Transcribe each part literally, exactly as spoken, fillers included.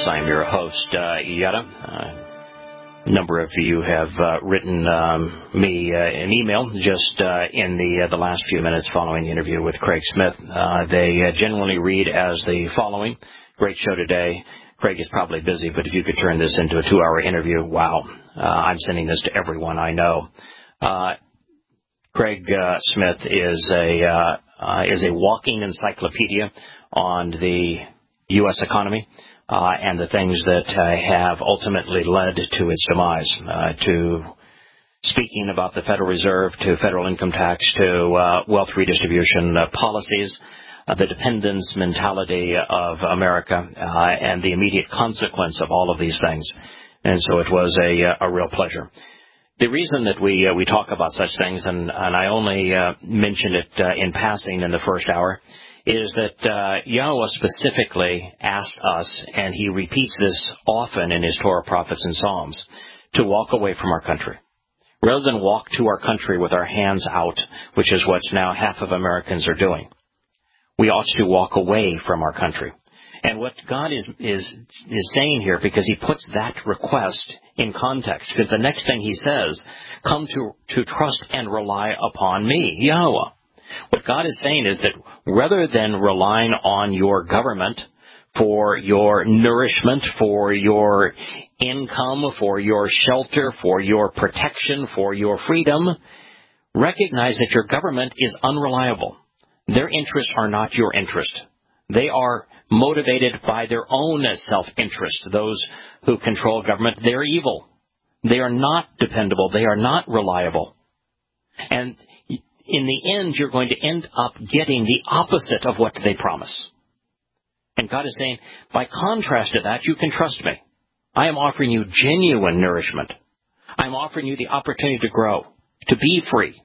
I'm your host, uh, Yetta. Uh, a number of you have uh, written um, me uh, an email just uh, in the uh, the last few minutes following the interview with Craig Smith. Uh, they uh, generally read as the following. Great show today. Craig is probably busy, but if you could turn this into a two-hour interview, wow. Uh, I'm sending this to everyone I know. Uh, Craig uh, Smith is a uh, uh, is a walking encyclopedia on the U S economy uh, and the things that uh, have ultimately led to its demise, uh, to speaking about the Federal Reserve, to federal income tax, to uh, wealth redistribution uh, policies, uh, the dependence mentality of America, uh, and the immediate consequence of all of these things. And so it was a, a real pleasure. The reason that we uh, we talk about such things, and, and I only uh, mentioned it uh, in passing in the first hour, is that uh, Yahweh specifically asked us, and he repeats this often in his Torah, prophets, and Psalms, to walk away from our country. Rather than walk to our country with our hands out, which is what now half of Americans are doing, we ought to walk away from our country. And what God is is is saying here, because he puts that request in context, because the next thing he says, come to, to trust and rely upon me, Yahweh. What God is saying is that rather than relying on your government for your nourishment, for your income, for your shelter, for your protection, for your freedom, recognize that your government is unreliable. Their interests are not your interest. They are motivated by their own self-interest. Those who control government, they're evil. They are not dependable. They are not reliable. And in the end, you're going to end up getting the opposite of what they promise. And God is saying, by contrast to that, you can trust me. I am offering you genuine nourishment. I'm offering you the opportunity to grow, to be free,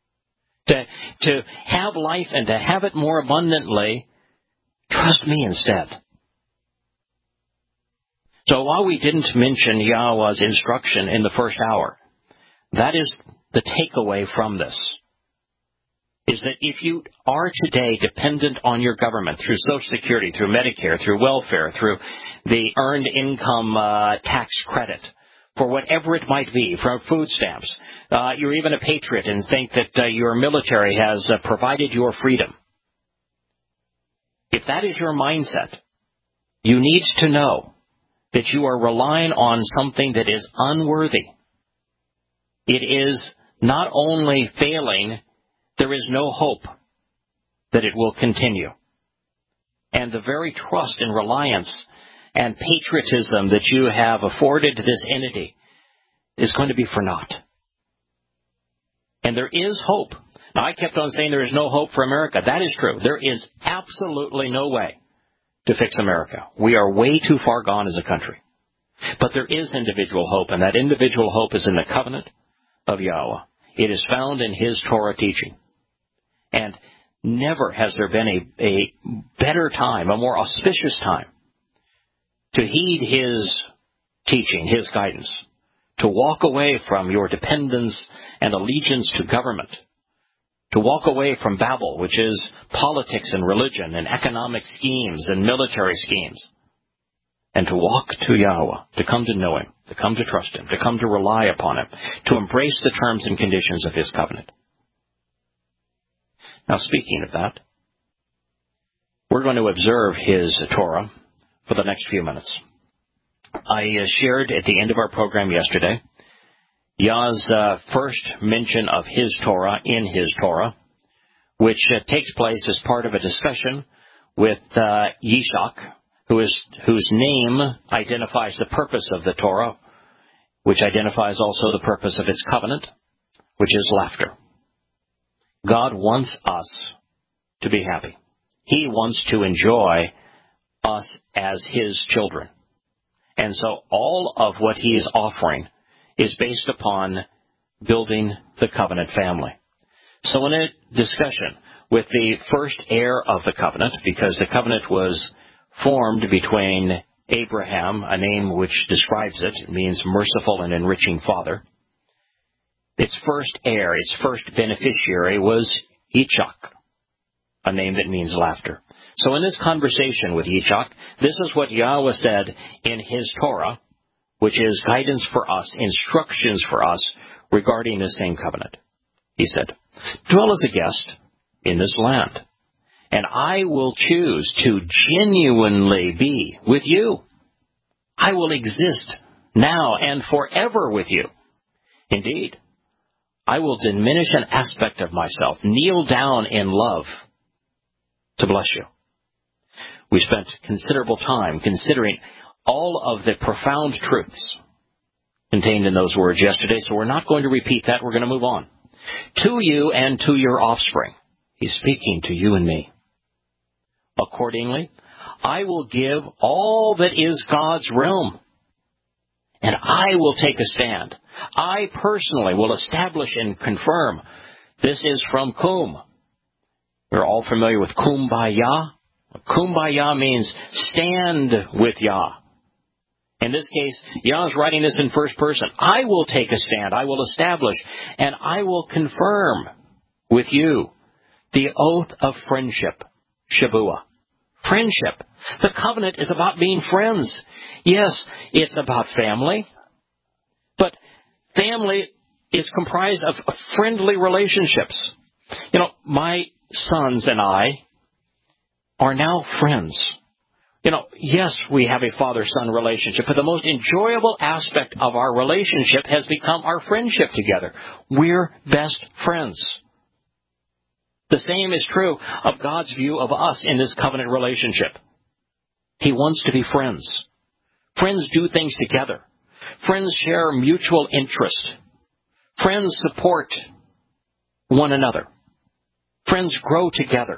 to, to have life and to have it more abundantly. Trust me instead. So while we didn't mention Yahweh's instruction in the first hour, that is the takeaway from this, is that if you are today dependent on your government through Social Security, through Medicare, through welfare, through the earned income uh, tax credit, for whatever it might be, from food stamps, uh, you're even a patriot and think that uh, your military has uh, provided your freedom. If that is your mindset, you need to know that you are relying on something that is unworthy. It is not only failing, there is no hope that it will continue. And the very trust and reliance and patriotism that you have afforded this entity is going to be for naught. And there is hope. Now, I kept on saying there is no hope for America. That is true. There is absolutely no way to fix America. We are way too far gone as a country. But there is individual hope, and that individual hope is in the covenant of Yahweh. It is found in his Torah teaching. And never has there been a, a better time, a more auspicious time, to heed his teaching, his guidance, to walk away from your dependence and allegiance to government, to walk away from Babel, which is politics and religion and economic schemes and military schemes, and to walk to Yahweh, to come to know him, to come to trust him, to come to rely upon him, to embrace the terms and conditions of his covenant. Now, speaking of that, we're going to observe his Torah for the next few minutes. I uh, shared at the end of our program yesterday Yah's uh, first mention of his Torah in his Torah, which uh, takes place as part of a discussion with uh, Yishak, who is, whose name identifies the purpose of the Torah, which identifies also the purpose of its covenant, which is laughter. God wants us to be happy. He wants to enjoy us as his children. And so all of what he is offering is based upon building the covenant family. So in a discussion with the first heir of the covenant, because the covenant was formed between Abraham, a name which describes it, it means merciful and enriching father. Its first heir, its first beneficiary was Yitzchak. a name that means laughter. So in this conversation with Yitzhak, this is what Yahweh said in his Torah, which is guidance for us, instructions for us regarding this same covenant. He said, dwell as a guest in this land, and I will choose to genuinely be with you. I will exist now and forever with you. Indeed, I will diminish an aspect of myself, kneel down in love to bless you. We spent considerable time considering all of the profound truths contained in those words yesterday, so we're not going to repeat that. We're going to move on. To you and to your offspring. He's speaking to you and me. Accordingly, I will give all that is God's realm, and I will take a stand. I personally will establish and confirm. This is from Kum. We're all familiar with Kumbaya. Kumbaya means stand with Yah. In this case, Yah is writing this in first person. I will take a stand. I will establish, and I will confirm with you the oath of friendship, Shavua. Friendship. The covenant is about being friends. Yes, it's about family, but family is comprised of friendly relationships. You know, my sons and I are now friends. You know, yes, we have a father-son relationship, but the most enjoyable aspect of our relationship has become our friendship together. We're best friends. The same is true of God's view of us in this covenant relationship. He wants to be friends. Friends do things together. Friends share mutual interest. Friends support one another. Friends grow together.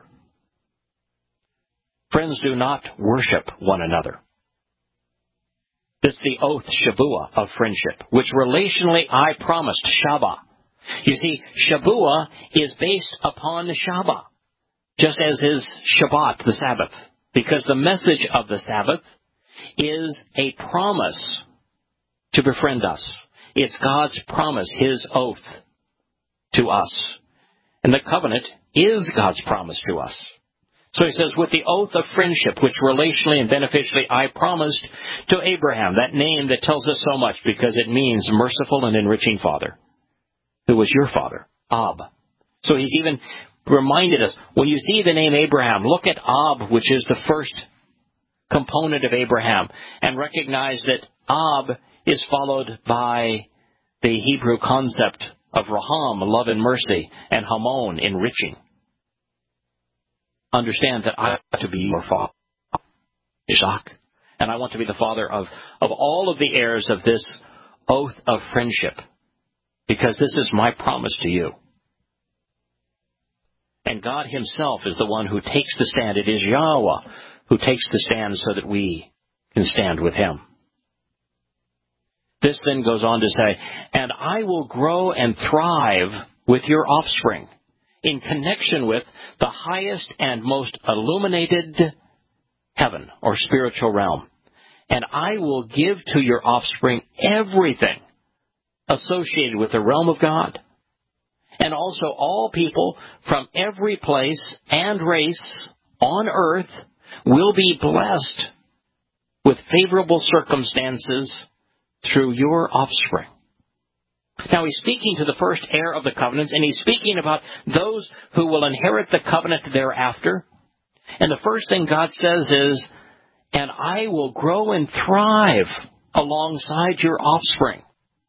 Friends do not worship one another. This is the oath, Shavua, of friendship, which relationally I promised, Shabbat. You see, Shavua is based upon Shabbat, just as is Shabbat, the Sabbath, because the message of the Sabbath is a promise to befriend us. It's God's promise, His oath to us. And the covenant is God's promise to us. So he says, with the oath of friendship, which relationally and beneficially I promised to Abraham, that name that tells us so much because it means merciful and enriching father, who was your father, Ab. So he's even reminded us, when you see the name Abraham, look at Ab, which is the first component of Abraham, and recognize that Ab is followed by the Hebrew concept of Raham, love and mercy, and Hamon, enriching. Understand that I want to be your father, Isaac, and I want to be the father of, of all of the heirs of this oath of friendship, because this is my promise to you. And God Himself is the one who takes the stand. It is Yahweh who takes the stand so that we can stand with Him. This then goes on to say, and I will grow and thrive with your offspring, in connection with the highest and most illuminated heaven or spiritual realm. And I will give to your offspring everything associated with the realm of God. And also all people from every place and race on earth will be blessed with favorable circumstances through your offspring. Now, he's speaking to the first heir of the covenants, and he's speaking about those who will inherit the covenant thereafter. And the first thing God says is, and I will grow and thrive alongside your offspring.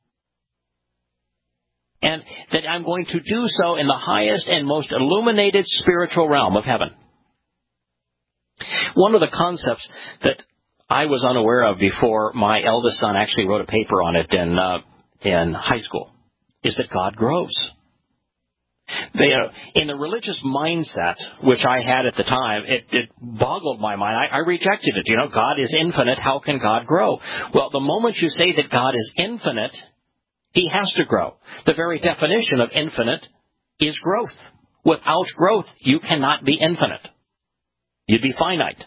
And that I'm going to do so in the highest and most illuminated spiritual realm of heaven. One of the concepts that I was unaware of before my eldest son actually wrote a paper on it in uh, in high school, is that God grows. They, uh, in the religious mindset, which I had at the time, it, it boggled my mind. I, I rejected it. You know, God is infinite. How can God grow? Well, the moment you say that God is infinite, He has to grow. The very definition of infinite is growth. Without growth, you cannot be infinite. You'd be finite.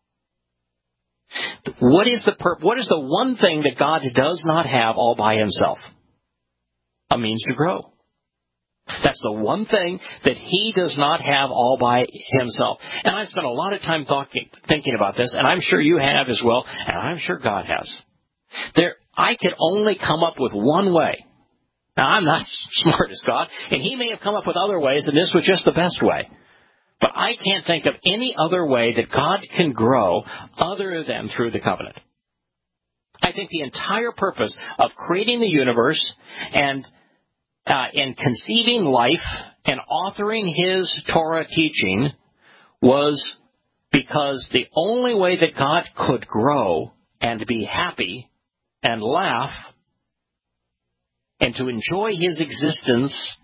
What is the pur- what is the one thing that God does not have all by Himself? A means to grow. That's the one thing that he does not have all by himself. And I've spent a lot of time talking, thinking about this, and I'm sure you have as well, and I'm sure God has. There, I could only come up with one way. Now, I'm not smart as God, and he may have come up with other ways, and this was just the best way. But I can't think of any other way that God can grow other than through the covenant. I think the entire purpose of creating the universe and uh, and conceiving life and authoring his Torah teaching was because the only way that God could grow and be happy and laugh and to enjoy his existence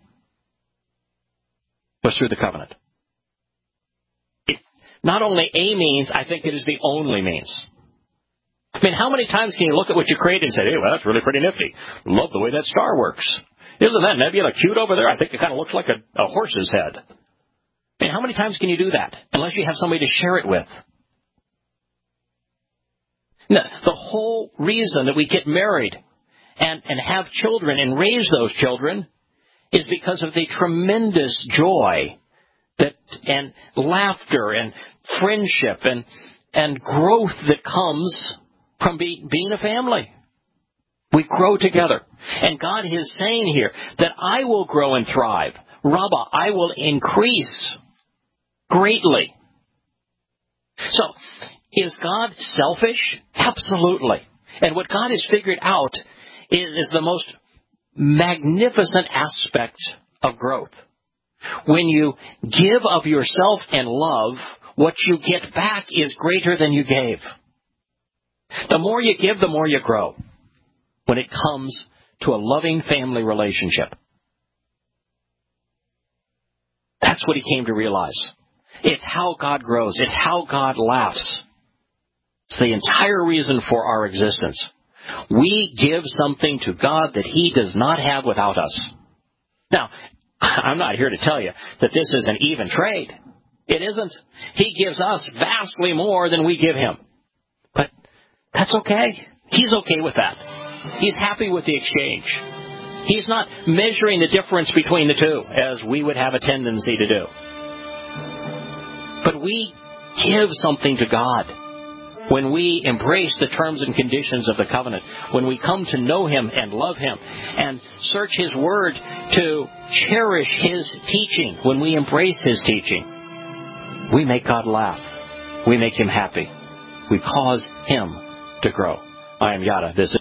was through the covenant. It's not only a means, I think it is the only means. I mean, how many times can you look at what you created and say, hey, well, that's really pretty nifty. Love the way that star works. Isn't that nebula cute over there? I think it kind of looks like a, a horse's head. I mean, how many times can you do that unless you have somebody to share it with? Now, the whole reason that we get married and, and have children and raise those children is because of the tremendous joy that and laughter and friendship and, and growth that comes from be, being a family. We grow together. And God is saying here that I will grow and thrive. Rabbah, I will increase greatly. So, is God selfish? Absolutely. And what God has figured out is, is the most magnificent aspect of growth. When you give of yourself and love, what you get back is greater than you gave. The more you give, the more you grow when it comes to a loving family relationship. That's what he came to realize. It's how God grows. It's how God laughs. It's the entire reason for our existence. We give something to God that he does not have without us. Now, I'm not here to tell you that this is an even trade. It isn't. He gives us vastly more than we give him. But that's okay. He's okay with that. He's happy with the exchange. He's not measuring the difference between the two, as we would have a tendency to do. But we give something to God when we embrace the terms and conditions of the covenant, when we come to know him and love him and search his word to cherish his teaching. When we embrace his teaching, we make God laugh. We make him happy. We cause him to grow. I am Yada. This is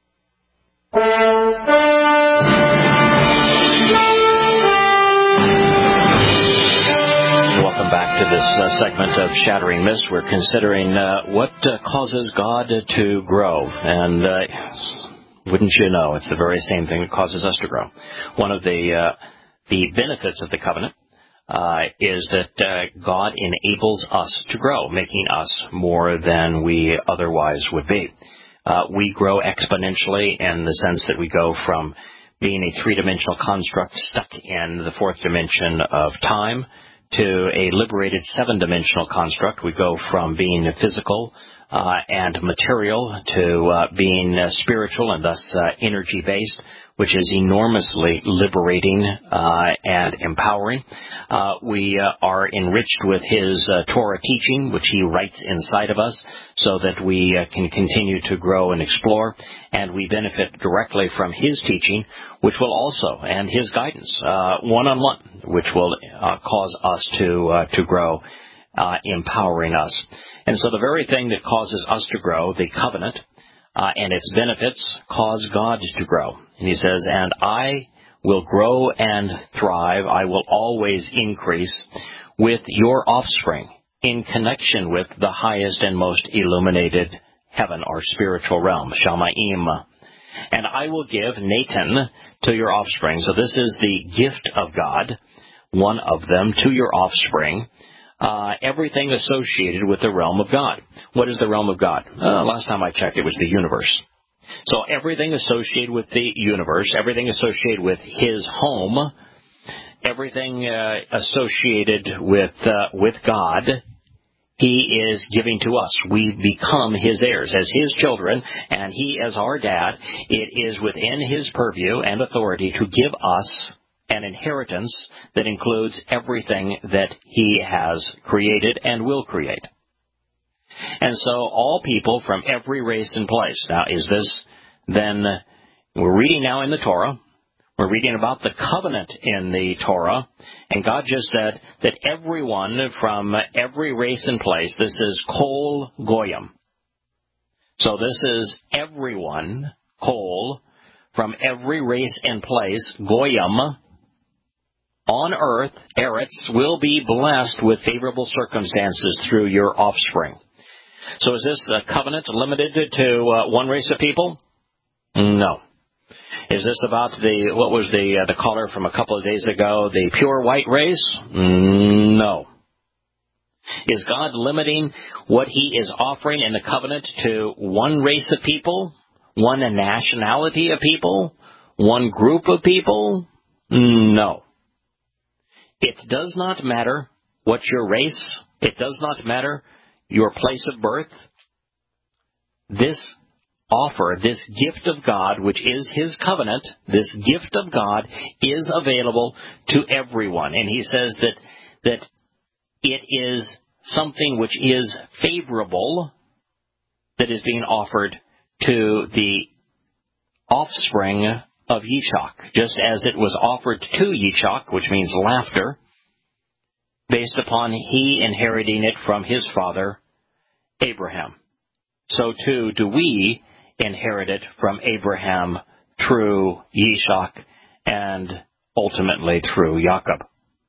Welcome back to this uh, segment of Shattering Myths. We're considering uh, what uh, causes God to grow. And uh, wouldn't you know, it's the very same thing that causes us to grow. One of the uh, the benefits of the covenant uh, is that uh, God enables us to grow, making us more than we otherwise would be. Uh, we grow exponentially in the sense that we go from being a three-dimensional construct stuck in the fourth dimension of time to a liberated seven-dimensional construct. We go from being physical uh, and material to uh, being uh, spiritual and thus uh, energy-based, which is enormously liberating uh, and empowering. Uh, we uh, are enriched with his uh, Torah teaching, which he writes inside of us, so that we uh, can continue to grow and explore, and we benefit directly from his teaching, which will also, and his guidance, uh, one-on-one, which will uh, cause us to uh, to grow, uh, empowering us. And so the very thing that causes us to grow, the covenant, uh, and its benefits, cause God to grow. And he says, and I will grow and thrive, I will always increase with your offspring in connection with the highest and most illuminated heaven or spiritual realm, Shamayim. And I will give Nathan to your offspring. So this is the gift of God, one of them, to your offspring, uh, everything associated with the realm of God. What is the realm of God? Uh, last time I checked, it was the universe. So everything associated with the universe, everything associated with his home, everything uh, associated with uh, with God, he is giving to us. We become his heirs as his children, and he as our dad. It is within his purview and authority to give us an inheritance that includes everything that he has created and will create. And so all people from every race and place. Now, is this then, we're reading now in the Torah, we're reading about the covenant in the Torah, and God just said that everyone from every race and place, this is Kol Goyim. So this is everyone, Kol, from every race and place, Goyim, on earth, Eretz, will be blessed with favorable circumstances through your offspring. So is this a covenant limited to uh, one race of people? No. Is this about the, what was the uh, the caller from a couple of days ago, the pure white race? No. Is God limiting what he is offering in the covenant to one race of people, one nationality of people, one group of people? No. It does not matter what your race. It does not matter your place of birth. This offer, this gift of God, which is his covenant, this gift of God is available to everyone. And he says that that it is something which is favorable that is being offered to the offspring of Yitzchak, just as it was offered to Yitzchak, which means laughter, based upon he inheriting it from his father, Abraham. So too do we inherit it from Abraham through Yitzchak and ultimately through Jacob.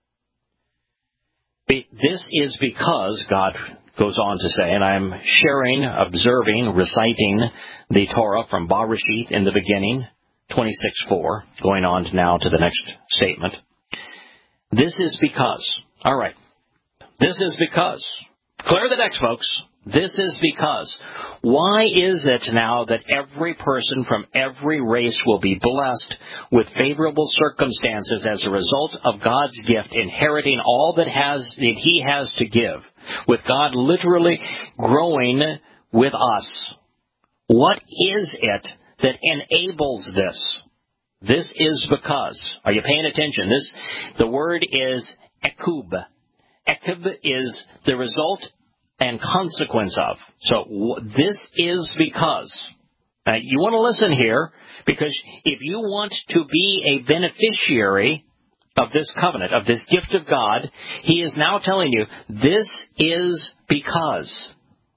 This is because, God goes on to say, and I'm sharing, observing, reciting the Torah from Bereshit in the beginning, twenty-six four, going on to now to the next statement. This is because, all right, this is because, clear the decks, folks. This is because. Why is it now that every person from every race will be blessed with favorable circumstances as a result of God's gift, inheriting all that has that he has to give, with God literally growing with us? What is it that enables this? This is because. Are you paying attention? This, the word is ekub. Ekub is the result and consequence of. So w- this is because. Now, you want to listen here, because if you want to be a beneficiary of this covenant, of this gift of God, he is now telling you, this is because.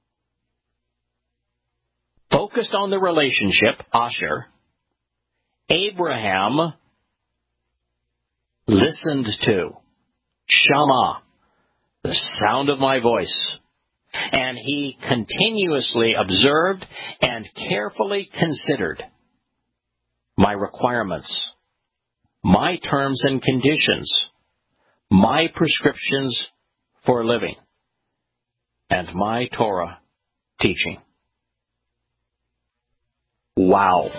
Focused on the relationship, Asher, Abraham listened to, Shama, the sound of my voice. And he continuously observed and carefully considered my requirements, my terms and conditions, my prescriptions for living, and my Torah teaching. Wow.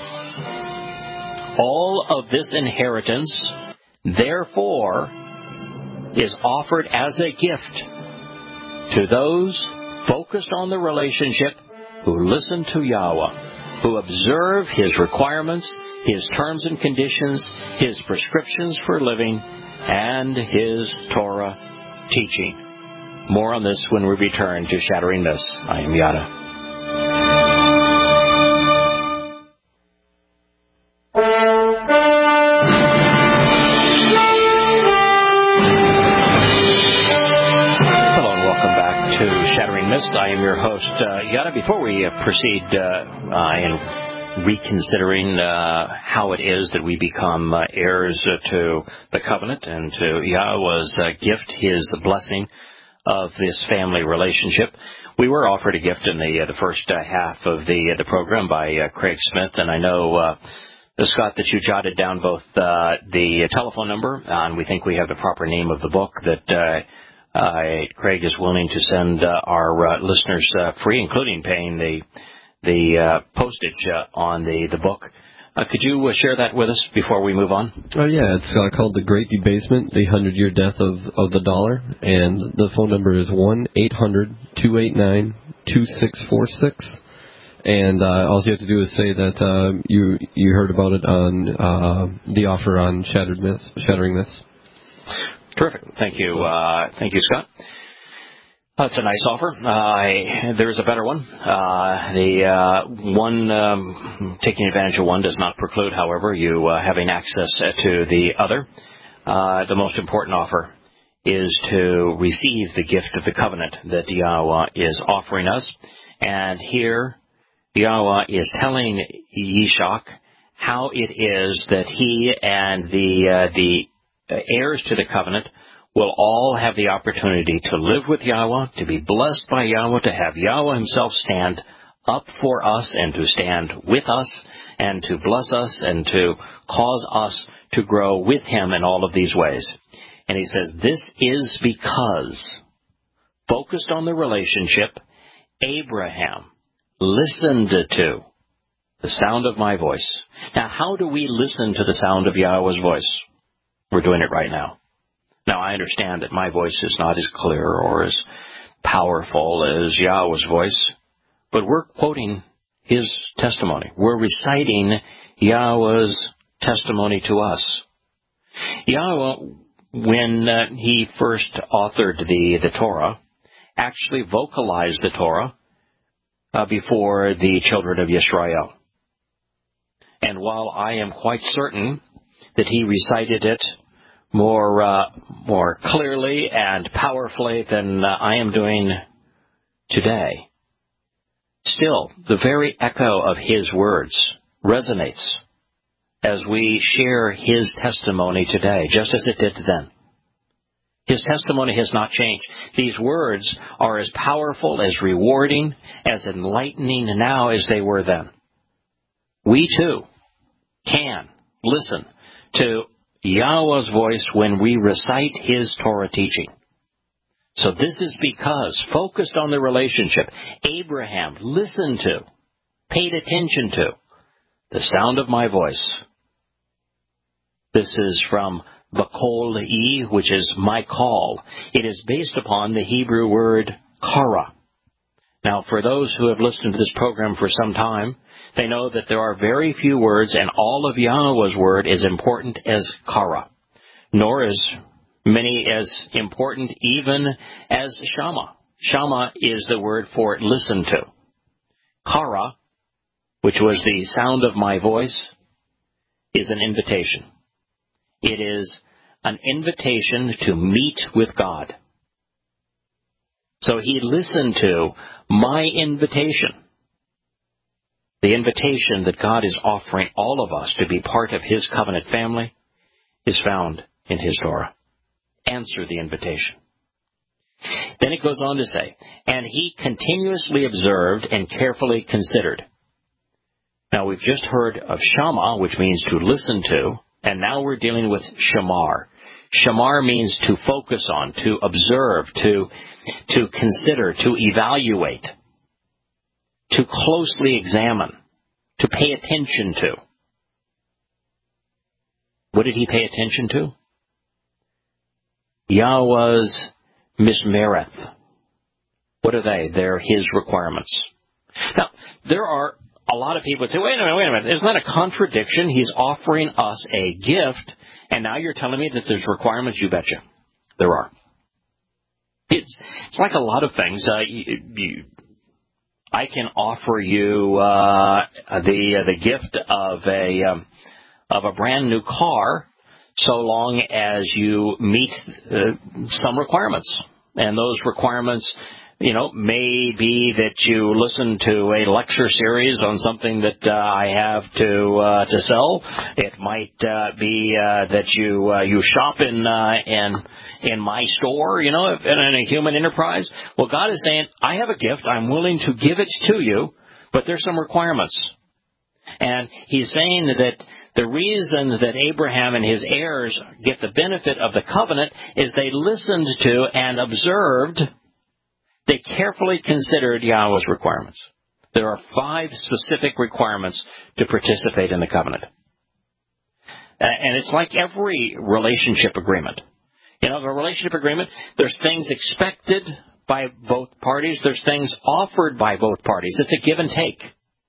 All of this inheritance, therefore, is offered as a gift to those focused on the relationship, who listen to Yahweh, who observe his requirements, his terms and conditions, his prescriptions for living, and his Torah teaching. More on this when we return to Shattering Myths. I am Yada. I am your host, uh, Yada. Before we uh, proceed uh, uh, in reconsidering uh, how it is that we become uh, heirs uh, to the covenant and to Yahweh's uh, gift, his blessing of this family relationship, we were offered a gift in the uh, the first uh, half of the uh, the program by uh, Craig Smith, and I know, uh, Scott, that you jotted down both uh, the telephone number, and we think we have the proper name of the book that uh, Uh, Craig is willing to send uh, our uh, listeners uh, free, including paying the the uh, postage uh, on the the book. Uh, could you uh, share that with us before we move on? Oh yeah, it's uh, called The Great Debasement: The Hundred-Year Death of of the Dollar, and the phone number is one eight hundred two eight nine two six four six. And uh, all you have to do is say that uh, you you heard about it on uh, the offer on Shattered Myth, Shattering Myths. Terrific. Thank you. Uh, thank you, Scott. That's a nice offer. Uh, there's a better one. Uh, the uh, one, um, taking advantage of one does not preclude, however, you uh, having access to the other. Uh, the most important offer is to receive the gift of the covenant that Yahweh is offering us. And here, Yahweh is telling Yishak how it is that he and the uh, the heirs to the covenant will all have the opportunity to live with Yahweh, to be blessed by Yahweh, to have Yahweh himself stand up for us and to stand with us and to bless us and to cause us to grow with him in all of these ways. And he says, this is because, focused on the relationship, Abraham listened to the sound of my voice. Now, how do we listen to the sound of Yahweh's voice? We're doing it right now. Now, I understand that my voice is not as clear or as powerful as Yahweh's voice, but we're quoting his testimony. We're reciting Yahweh's testimony to us. Yahweh, when uh, he first authored the, the Torah, actually vocalized the Torah uh, before the children of Yisrael. And while I am quite certain that he recited it more uh, more clearly and powerfully than uh, I am doing today, still, the very echo of his words resonates as we share his testimony today, just as it did then. His testimony has not changed. These words are as powerful, as rewarding, as enlightening now as they were then. We, too, can listen to Yahweh's voice when we recite his Torah teaching. So this is because, focused on the relationship, Abraham listened to, paid attention to, the sound of my voice. This is from Bakol-e, which is my call. It is based upon the Hebrew word kara. Now, for those who have listened to this program for some time, they know that there are very few words, and all of Yahweh's word is important as kara, nor as many as important even as shama. Shama is the word for listen to. Kara, which was the sound of my voice, is an invitation. It is an invitation to meet with God. So he listened to my invitation. The invitation that God is offering all of us to be part of his covenant family is found in his Torah. Answer the invitation. Then it goes on to say, and he continuously observed and carefully considered. Now we've just heard of Shama, which means to listen to, and now we're dealing with Shamar. Shamar means to focus on, to observe, to, to consider, to evaluate, to closely examine, to pay attention to. What did he pay attention to? Yahweh's mismereth. What are they? They're his requirements. Now, there are a lot of people who say, wait a minute, wait a minute, isn't that a contradiction? He's offering us a gift, and now you're telling me that there's requirements? You betcha. There are. It's, it's like a lot of things. Uh, you, you, I can offer you uh, the uh, the gift of a um, of a brand new car, so long as you meet uh, some requirements, and those requirements, you know, may be that you listen to a lecture series on something that uh, I have to uh, to sell. It might uh, be uh, that you uh, you shop in uh, in in my store, you know, in, in a human enterprise. Well, God is saying, I have a gift. I'm willing to give it to you, but there's some requirements. And he's saying that the reason that Abraham and his heirs get the benefit of the covenant is they listened to and observed. They carefully considered Yahweh's requirements. There are five specific requirements to participate in the covenant. And it's like every relationship agreement. You know, a relationship agreement, there's things expected by both parties. There's things offered by both parties. It's a give and take.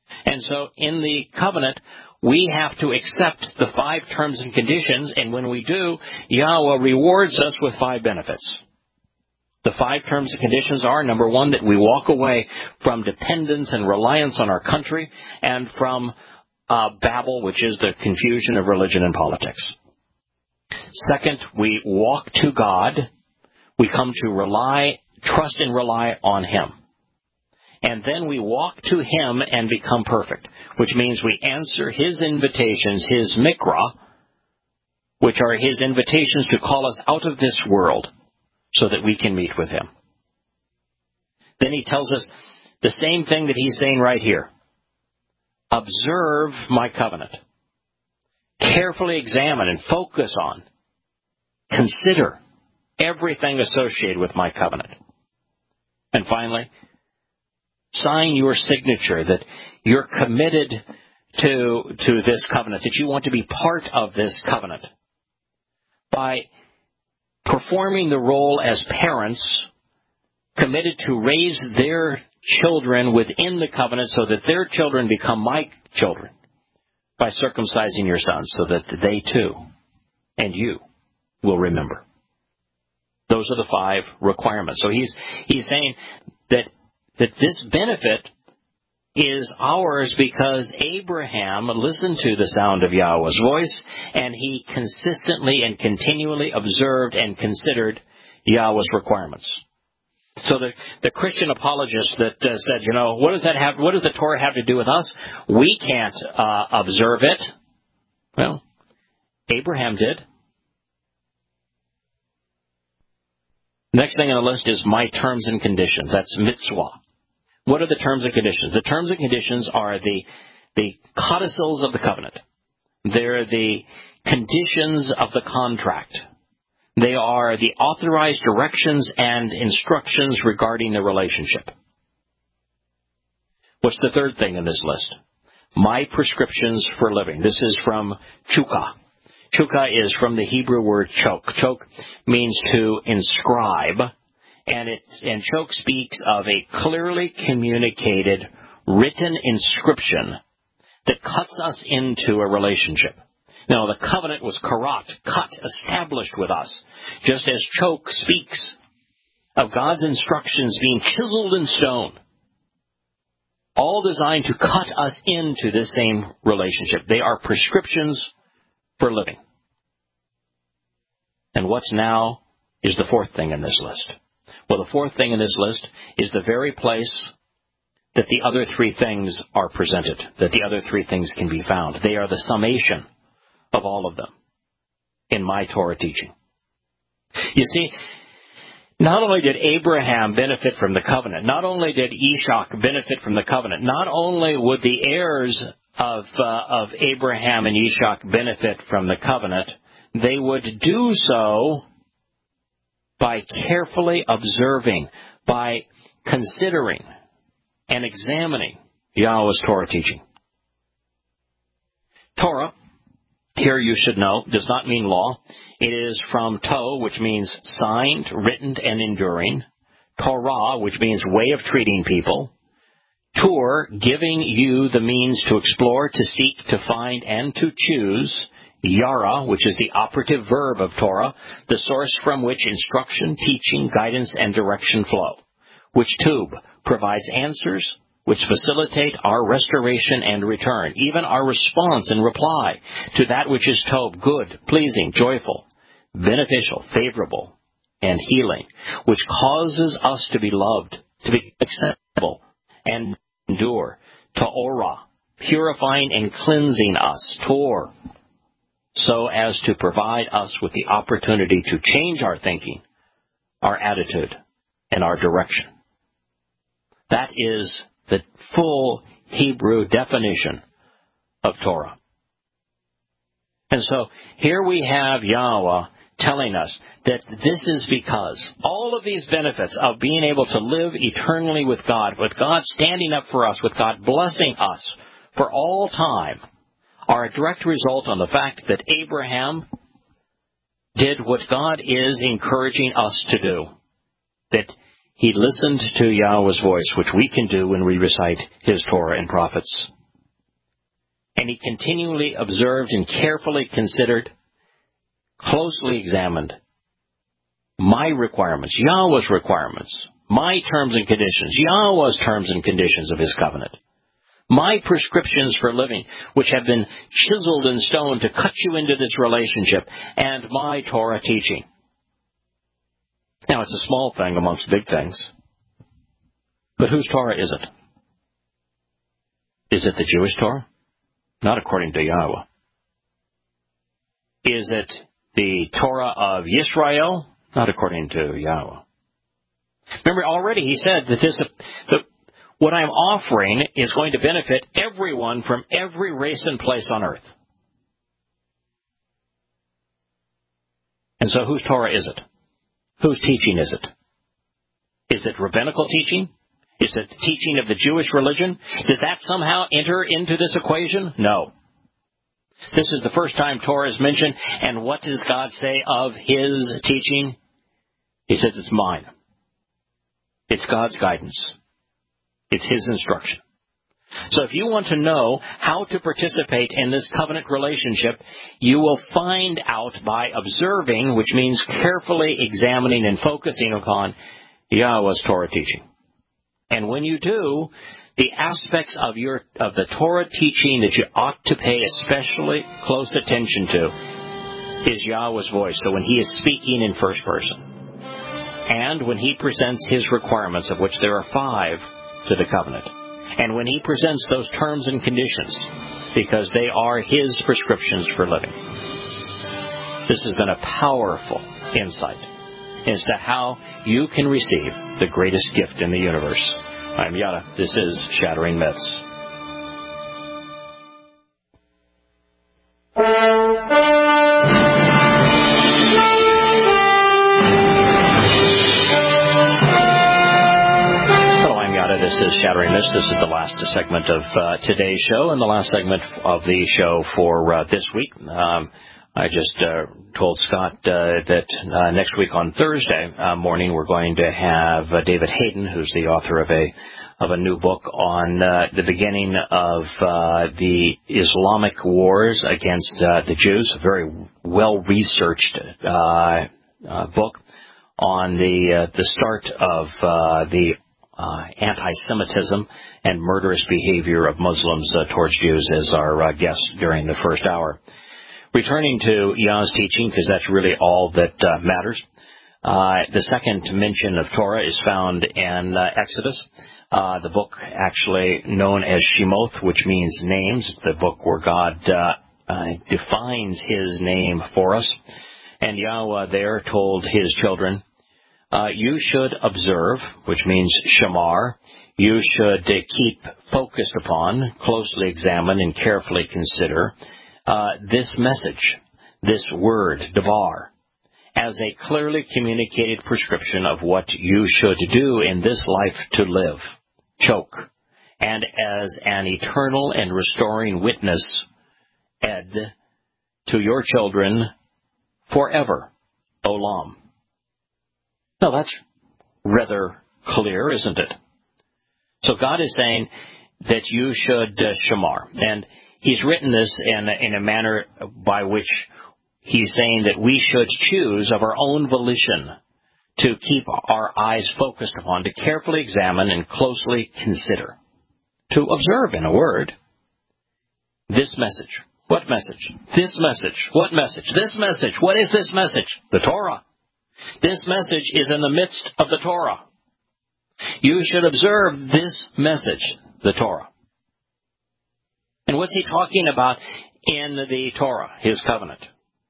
And so in the covenant, we have to accept the five terms and conditions, and when we do, Yahweh rewards us with five benefits. The five terms and conditions are, number one, that we walk away from dependence and reliance on our country and from uh, Babel, which is the confusion of religion and politics. Second, we walk to God. We come to rely, trust and rely on Him. And then we walk to Him and become perfect, which means we answer His invitations, His mikra, which are His invitations to call us out of this world so that we can meet with Him. Then He tells us the same thing that He's saying right here. Observe my covenant. Carefully examine and focus on, consider everything associated with my covenant. And finally, sign your signature that you're committed to, to this covenant, that you want to be part of this covenant. By performing the role as parents, committed to raise their children within the covenant so that their children become my children, by circumcising your sons so that they too, and you, will remember. Those are the five requirements. So he's he's saying that that this benefit is ours because Abraham listened to the sound of Yahweh's voice, and he consistently and continually observed and considered Yahweh's requirements. So the, the Christian apologist that uh, said, you know, what does that have? What does the Torah have to do with us? We can't uh, observe it. Well, Abraham did. Next thing on the list is my terms and conditions. That's mitzvah. What are the terms and conditions? The terms and conditions are the the codicils of the covenant. They're the conditions of the contract. They are the authorized directions and instructions regarding the relationship. What's the third thing in this list? My prescriptions for living. This is from Chukah. Chukah is from the Hebrew word chok. Chok means to inscribe, and it and chok speaks of a clearly communicated, written inscription that cuts us into a relationship. Now, the covenant was karat, cut, established with us, just as chok speaks of God's instructions being chiseled in stone, all designed to cut us into this same relationship. They are prescriptions for living. And what's now is the fourth thing in this list. Well, the fourth thing in this list is the very place that the other three things are presented, that the other three things can be found. They are the summation of all of them in my Torah teaching. You see, not only did Abraham benefit from the covenant, not only did Ishak benefit from the covenant, not only would the heirs of uh, of Abraham and Ishak benefit from the covenant, they would do so by carefully observing, by considering and examining Yahweh's Torah teaching. Torah, here you should know, does not mean law. It is from to, which means signed, written, and enduring. Torah, which means way of treating people. Tur, giving you the means to explore, to seek, to find, and to choose. Yara, which is the operative verb of Torah, the source from which instruction, teaching, guidance, and direction flow. Which tube provides answers which facilitate our restoration and return, even our response and reply to that which is told good, pleasing, joyful, beneficial, favorable, and healing, which causes us to be loved, to be acceptable, and endure. Ta'orah, purifying and cleansing us. Tor, so as to provide us with the opportunity to change our thinking, our attitude, and our direction. That is the full Hebrew definition of Torah. And so here we have Yahweh telling us that this is because all of these benefits of being able to live eternally with God, with God standing up for us, with God blessing us for all time, are a direct result on the fact that Abraham did what God is encouraging us to do, that he listened to Yahweh's voice, which we can do when we recite his Torah and prophets And he continually observed and carefully considered, closely examined my requirements, Yahweh's requirements, my terms and conditions, Yahweh's terms and conditions of his covenant, my prescriptions for living, which have been chiseled in stone to cut you into this relationship, and my Torah teaching. Now, it's a small thing amongst big things. But whose Torah is it? Is it the Jewish Torah? Not according to Yahweh. Is it the Torah of Yisrael? Not according to Yahweh. Remember, already he said that this, that what I'm offering is going to benefit everyone from every race and place on earth. And so whose Torah is it? Whose teaching is it? Is it rabbinical teaching? Is it the teaching of the Jewish religion? Does that somehow enter into this equation? No. This is the first time Torah is mentioned, and what does God say of his teaching? He says it's mine. It's God's guidance. It's his instruction. So if you want to know how to participate in this covenant relationship, you will find out by observing, which means carefully examining and focusing upon Yahweh's Torah teaching. And when you do, the aspects of your of the Torah teaching that you ought to pay especially close attention to is Yahweh's voice. So when he is speaking in first person, and when he presents his requirements, of which there are five to the covenant, and when he presents those terms and conditions, because they are his prescriptions for living. This has been a powerful insight as to how you can receive the greatest gift in the universe. I'm Yada. This is Shattering Myths. This is Shattering Myths. This is the last segment of uh, today's show and the last segment of the show for uh, this week. Um, I just uh, told Scott uh, that uh, next week on Thursday uh, morning we're going to have uh, David Hayden, who's the author of a of a new book on uh, the beginning of uh, the Islamic wars against uh, the Jews. A very well researched uh, uh, book on the uh, the start of uh, the Uh, anti-Semitism and murderous behavior of Muslims uh, towards Jews as our uh, guest during the first hour. Returning to Yah's teaching, because that's really all that uh, matters. Uh, the second mention of Torah is found in uh, Exodus, uh, the book actually known as Shemoth, which means names, the book where God uh, uh, defines his name for us. And Yahweh there told his children, Uh, you should observe, which means shamar. You should uh, keep focused upon, closely examine, and carefully consider uh, this message, this word, davar, as a clearly communicated prescription of what you should do in this life to live, choke, and as an eternal and restoring witness, ed, to your children forever, olam. Now, that's rather clear, isn't it? So God is saying that you should uh, shamar. And he's written this in, in a manner by which he's saying that we should choose of our own volition to keep our eyes focused upon, to carefully examine and closely consider, to observe, in a word, this message. What message? This message. What message? This message. What is this message? The Torah. This message is in the midst of the Torah. You should observe this message, the Torah. And what's he talking about in the Torah, his covenant?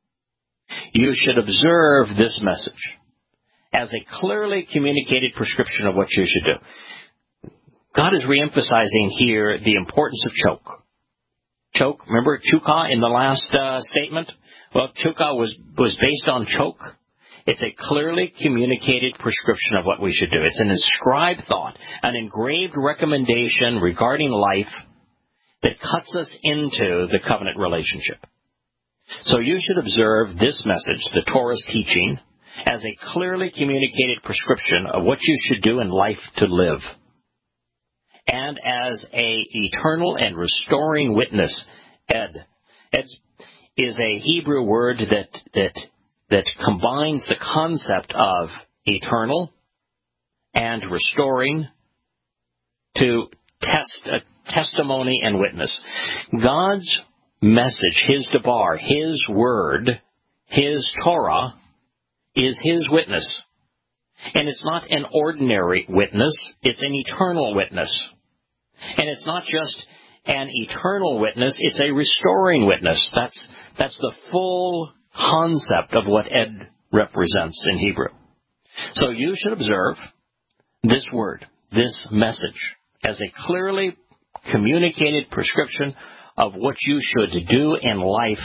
You should observe this message as a clearly communicated prescription of what you should do. God is reemphasizing here the importance of choke. Choke, remember chukah in the last uh, statement? Well, chukah was, was based on choke. It's a clearly communicated prescription of what we should do. It's an inscribed thought, an engraved recommendation regarding life that cuts us into the covenant relationship. So you should observe this message, the Torah's teaching, as a clearly communicated prescription of what you should do in life to live, and as a eternal and restoring witness, Ed. Ed is a Hebrew word that that that combines the concept of eternal and restoring to test uh, testimony and witness. God's message, His Debar, His word, His Torah, is His witness. And it's not an ordinary witness, it's an eternal witness. And it's not just an eternal witness, it's a restoring witness. That's, that's the full concept of what Ed represents in Hebrew. So you should observe this word, this message, as a clearly communicated prescription of what you should do in life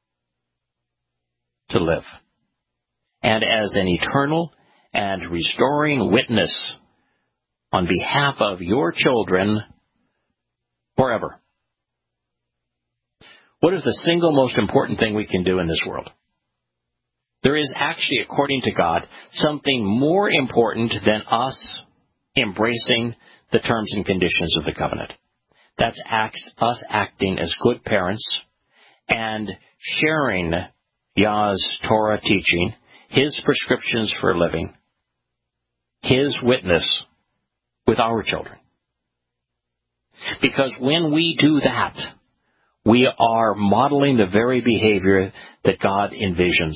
to live. And as an eternal and restoring witness on behalf of your children forever. What is the single most important thing we can do in this world? There is actually, according to God, something more important than us embracing the terms and conditions of the covenant. That's acts, us acting as good parents and sharing Yah's Torah teaching, His prescriptions for living, His witness with our children. Because when we do that, we are modeling the very behavior that God envisions.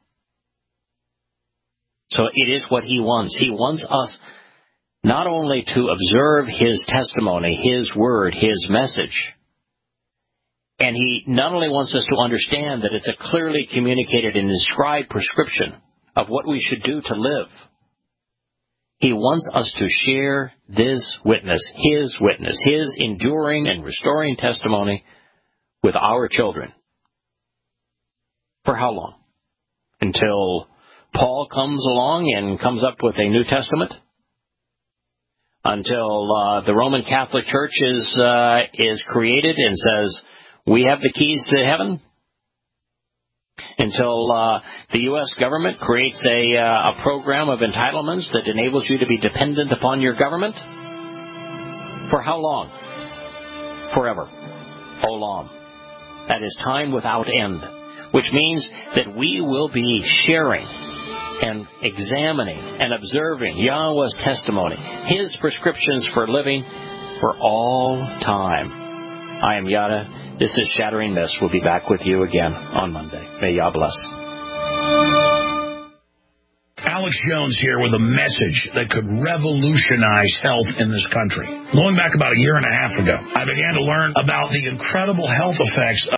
So it is what He wants. He wants us not only to observe His testimony, His word, His message, and He not only wants us to understand that it's a clearly communicated and inscribed prescription of what we should do to live. He wants us to share this witness, His witness, His enduring and restoring testimony with our children. For how long? Until Paul comes along and comes up with a New Testament? Until uh, the Roman Catholic Church is uh, is created and says, we have the keys to heaven? Until uh, the U S government creates a, uh, a program of entitlements that enables you to be dependent upon your government? For how long? Forever. Olam. That is time without end. Which means that we will be sharing and examining and observing Yahweh's testimony, His prescriptions for living for all time. I am Yada. This is Shattering Myths. We'll be back with you again on Monday. May Yah bless. Alex Jones here with a message that could revolutionize health in this country. Going back about a year and a half ago, I began to learn about the incredible health effects